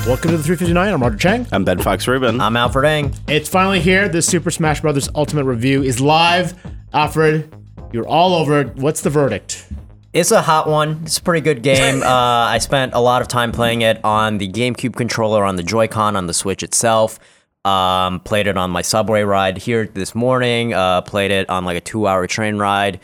Welcome to the 359. I'm Roger Chang. I'm Ben Fox Rubin. I'm Alfred Eng. It's finally here. The Super Smash Bros. Ultimate Review is live. Alfred, you're all over it. What's the verdict? It's a hot one. It's a pretty good game. I spent a lot of time playing it on the GameCube controller, on the Joy-Con, on the Switch itself. Played it on my subway ride here this morning. Played it on like a 2-hour train ride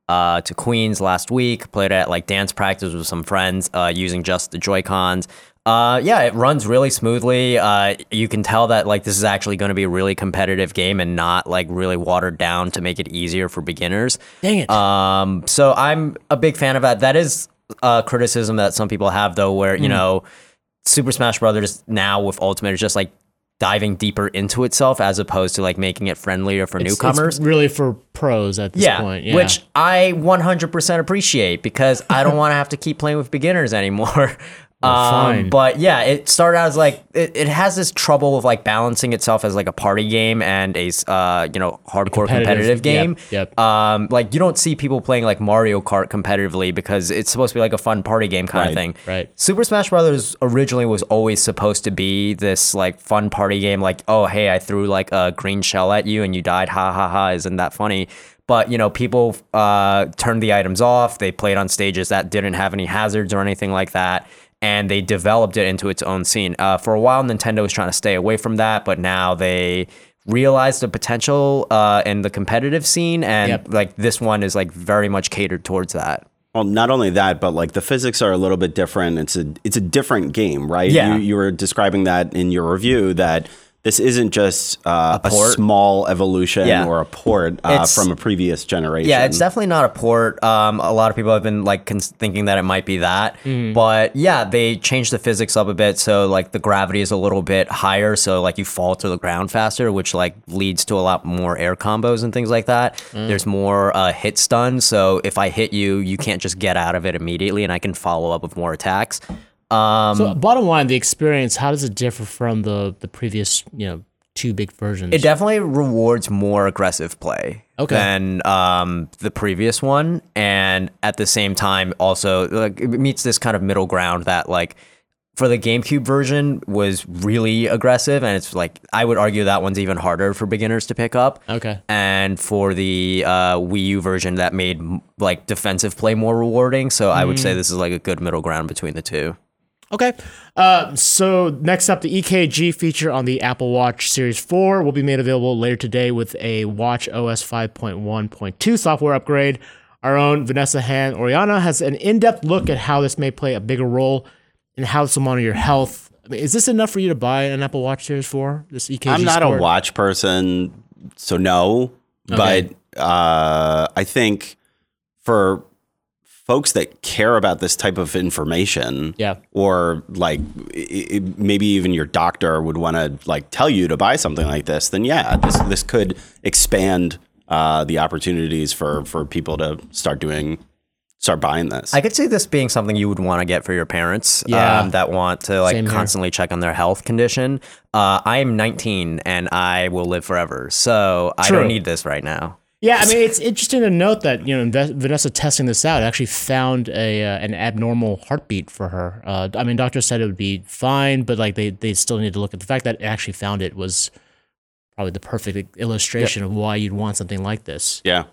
to Queens last week. Played it at like dance practice with some friends using just the Joy-Cons. Yeah, it runs really smoothly. You can tell that like this is actually going to be a really competitive game and not like really watered down to make it easier for beginners. Dang it. So I'm a big fan of that. That is a criticism that some people have though, where, you know, Super Smash Brothers now with Ultimate is just like diving deeper into itself as opposed to like making it friendlier for newcomers. It's really for pros at this point. Yeah. Which I 100% appreciate because I don't want to have to keep playing with beginners anymore. Fine. But yeah, it started out as like it has this trouble of like balancing itself as like a party game and a hardcore competitive game. Yep. Like you don't see people playing like Mario Kart competitively because it's supposed to be like a fun party game kind of thing. Right. Super Smash Brothers originally was always supposed to be this like fun party game. Like, oh hey, I threw like a green shell at you and you died. Ha ha ha! Isn't that funny? But, you know, people turned the items off. They played on stages that didn't have any hazards or anything like that. And they developed it into its own scene. For a while, Nintendo was trying to stay away from that. But now they realized the potential in the competitive scene. And like this one is like very much catered towards that. Well, not only that, but like the physics are a little bit different. It's a different game, right? Yeah. You were describing that in your review that this isn't just a small evolution or a port from a previous generation. Yeah, it's definitely not a port. A lot of people have been like thinking that it might be that. But yeah, they changed the physics up a bit. So like the gravity is a little bit higher. So like you fall to the ground faster, which like leads to a lot more air combos and things like that. There's more hit stun. So if I hit you, you can't just get out of it immediately and I can follow up with more attacks. So bottom line, the experience, how does it differ from the previous, two big versions? It definitely rewards more aggressive play than the previous one. And at the same time, also like it meets this kind of middle ground that like for the GameCube version was really aggressive. And it's like, I would argue that one's even harder for beginners to pick up. Okay. And for the Wii U version that made like defensive play more rewarding. So I would say this is like a good middle ground between the two. Okay. So next up, the EKG feature on the Apple Watch Series 4 will be made available later today with a Watch OS 5.1.2 software upgrade. Our own Vanessa Han-Oriana has an in-depth look at how this may play a bigger role in how this will monitor your health. I mean, is this enough for you to buy an Apple Watch Series 4? This EKG I'm not Sport? a watch person, so no. Okay. But I think for folks that care about this type of information, or like maybe even your doctor would want to like tell you to buy something like this, then this could expand the opportunities for people to start buying this. I could see this being something you would want to get for your parents that want to like constantly check on their health condition. I am 19 and I will live forever, so I don't need this right now. Yeah, I mean, it's interesting to note that, Vanessa testing this out actually found an abnormal heartbeat for her. I mean, doctors said it would be fine, but like they still need to look at the fact that it actually found it was probably the perfect illustration of why you'd want something like this. Yeah.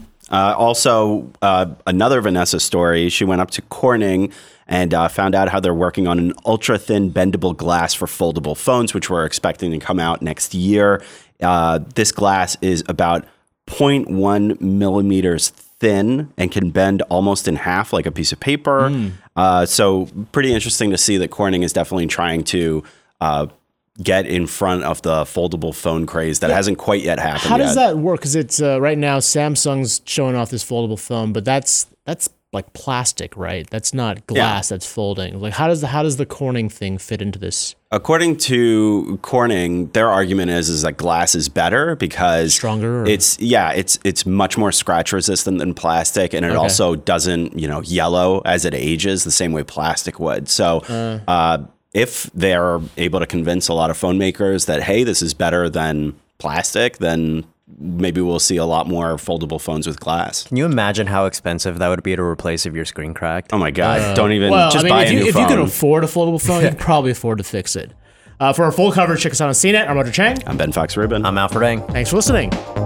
Also, another Vanessa story, she went up to Corning and found out how they're working on an ultra-thin bendable glass for foldable phones, which we're expecting to come out next year. This glass is about 0.1 millimeters thin and can bend almost in half like a piece of paper. So pretty interesting to see that Corning is definitely trying to get in front of the foldable phone craze that hasn't quite yet happened How yet. does that work? Because it's right now Samsung's showing off this foldable phone, but that's like plastic, right? That's not glass that's folding. Like how does the Corning thing fit into this? According to Corning, their argument is that glass is better because stronger. It's much more scratch resistant than plastic, and it also doesn't yellow as it ages the same way plastic would. So if they're able to convince a lot of phone makers that hey, this is better than plastic, then maybe we'll see a lot more foldable phones with glass. Can you imagine how expensive that would be to replace if your screen cracked? Oh my God! Don't even Well, just I mean, buy if a new you phone. can afford a foldable phone, you can probably afford to fix it. For our full coverage, check us out on CNET. I'm Roger Chang. I'm Ben Fox Rubin. I'm Alfred Eng. Thanks for listening.